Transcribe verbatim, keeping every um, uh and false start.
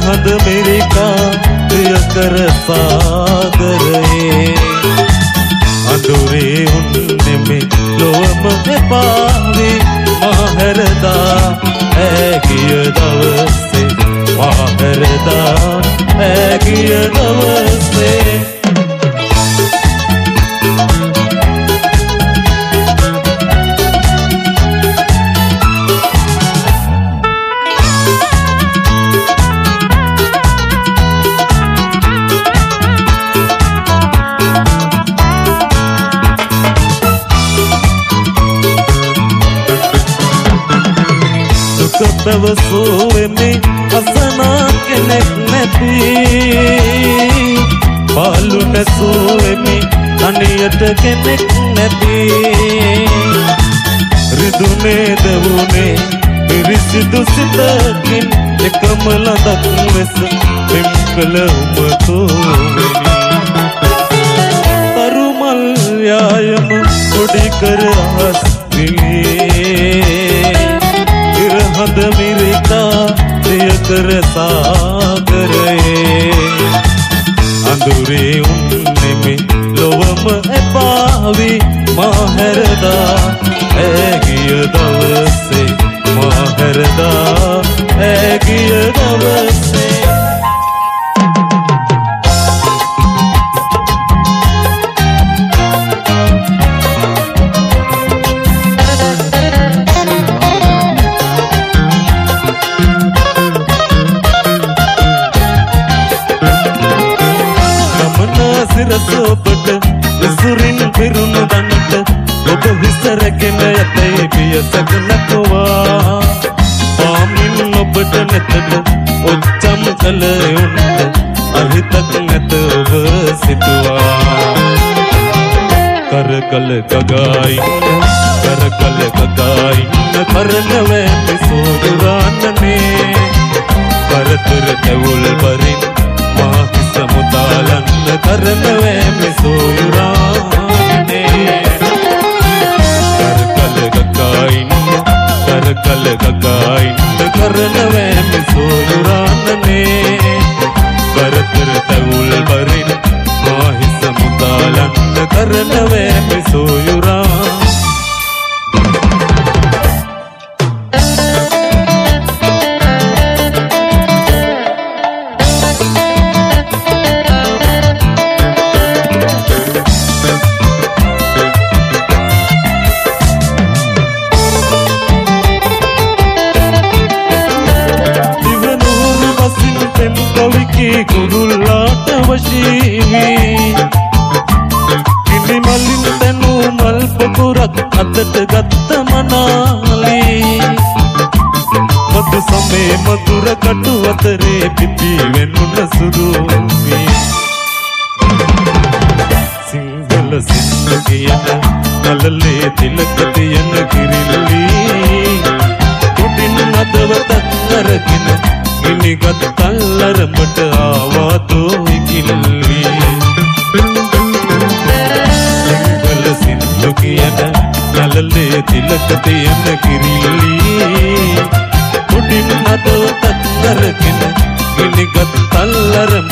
ඉරහඳ මෙරිකා ප්‍රිය කර සාගරයේ අඳුරේ උන්නෙමේ ලොවම එපාවේ මහරදා ඇගිය දවසේ මහරදා ඇගිය දවසේ පැවසුවෙමි අසනා කෙනෙක් නැති පාලු නැසුවෙමි තනියට කෙනෙක් නැති රිදුනේ දවුනේ පිරිසිදු සිතකින් එකම ලදක් ලෙස පෙම්කල උමතුවෙමි තරුමල් යායම කොඩි කර අහස් විලේ ඉරහඳ මිරිකා ප්‍රිය කර සාගරයේ අඳුරේ උන්නෙමේ ලොවම එපාවි මහරදා ඇගිය දවසේ මහරදා ඇගිය දවසේ සිරසොබට විසුරින් පිරුණු දන්නට ඔබ විසරගෙන යතේ පියසක නැතුවා පාමින් ඔබට නැතට ඔච්චම් කළ උන්ට අහිතක් නැත ඔබ සිතුවා කරකල ගගායින්න කරකල ගගායින්න කරනවැ මිසෝදුරාන්නනේ කරතුර තැවුල් බරින් මාහිස මුදාලන්න කරනවැ මිසෝදුරාන්නනේ කරකල ගගායින්න කරකල ගගායින්න කරනවැ මිසෝදුරාන්නනේ කරතුර තැවුල් බරින් මාහිස මුදාලන්න කරනවැ මිසෝදුරා කුරුල්ලාට වශීවි කිලි මලින් තනු මල් පොකුරක් අතට ගත්ත මනාලි මතු සමේ මధుර කටු අතරේ පිපි වෙනුන සුරුවි සිංහල සින්දු කියන කලලේ තිලක තියන කිරිල්ලි කොටින් නදවතක් අරගෙන ඉනිගත් තල්ලරමට ආවාතෝ ඉකිල්ලි සිංහල සින්දු කියන කලලේ තිලක තියන කිරිල්ලි කොටින් නදවතක් අරගෙන ඉනිගත් තල්ලරමට